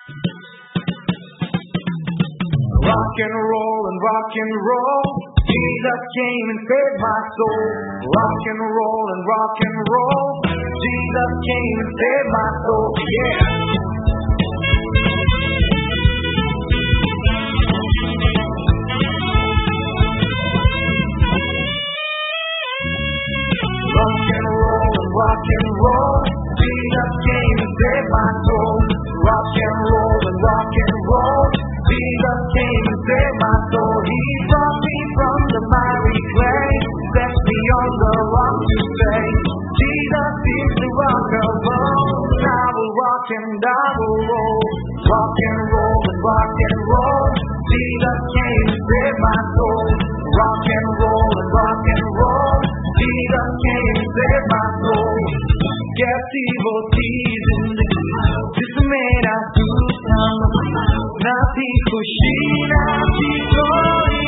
Rock and roll and rock and roll. Jesus came and saved my soul. Rock and roll and rock and roll. Jesus came and saved my soul. Yeah. Rock and roll and rock and roll. Jesus came and saved my soul. Rock and roll and rock and roll. Jesus came and saved my soul. He brought me from the miry clay, set me on the rock to stay. Jesus is the rock of all. I will rock and I will roll. Rock and roll and rock and roll. Jesus came and saved my soul. Rock and roll and rock and roll. Jesus came and saved my soul. कैसी वो चीज जिसमें ना दूसरा ना थी खुशी ना थी कोई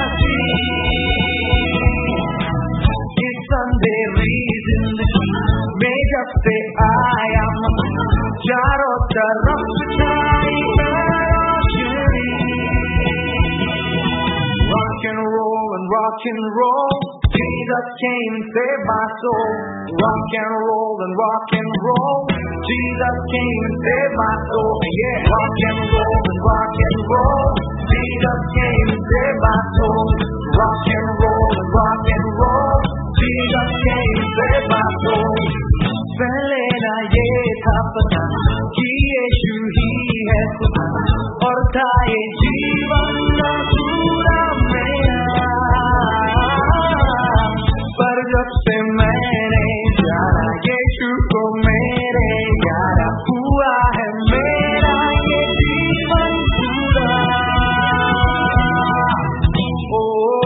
नसीब इस अंधेरी जिंदगी में जब से आया चारों तरफ छाई रोशनी Rock and roll and rock and roll. Jesus came and saved my soul. Rock and roll and rock and roll. Jesus came and saved my soul. Yeah. Rock and roll and rock and roll. Jesus came and saved my soul. Rock and roll and rock and roll. Jesus came and saved my soul. पहले ना ये था पता कि यीशु ही है खुदा और था ये जीवन ना पूरा मेरा पर जब से मैंने जाना यीशु को मेरे यारा हुआ है मेरा ये जीवन पूरा ओ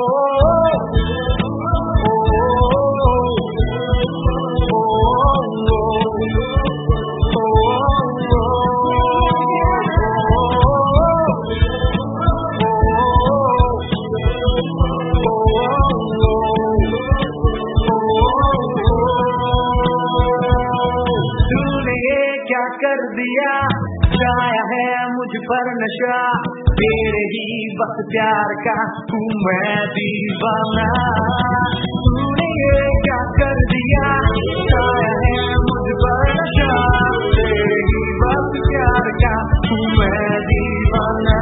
कर दिया छाया है मुझ पर नशा तेरे ही बस प्यार का हूँ मैं दीवाना तूने ये क्या कर दिया छाया है मुझ पर नशा तेरे ही बस प्यार का हूँ मैं दीवाना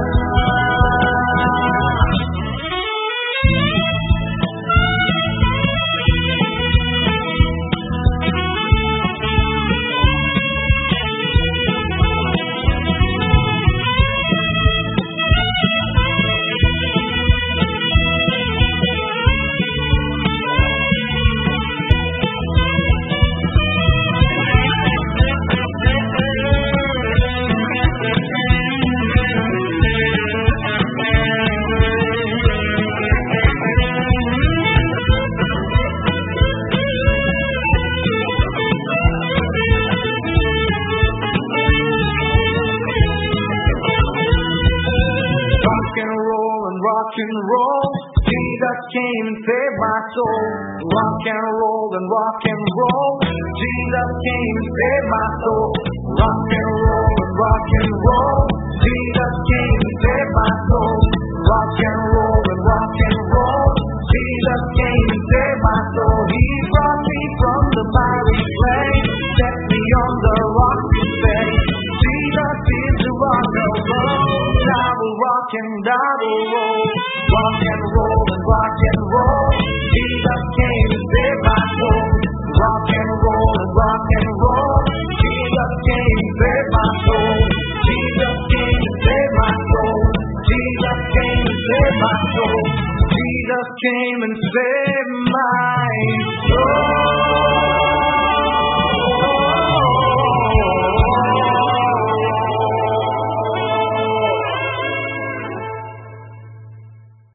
Rock and roll, Jesus came and saved my soul. Rock and roll and rock and roll, Jesus came and saved my soul. Rock and roll and rock and roll, Jesus came and saved my soul. Rock and roll and rock and roll, Jesus came and saved my soul. He brought me from the miry clay, set me on the rock to stay. Jesus is the rock of all. I will rock and I will roll. Rock and roll and rock and roll. Jesus came and saved my soul. Rock and roll and rock and roll. Jesus came and saved my soul. Jesus came and saved my soul. Jesus came and saved my soul. Jesus came and saved my soul.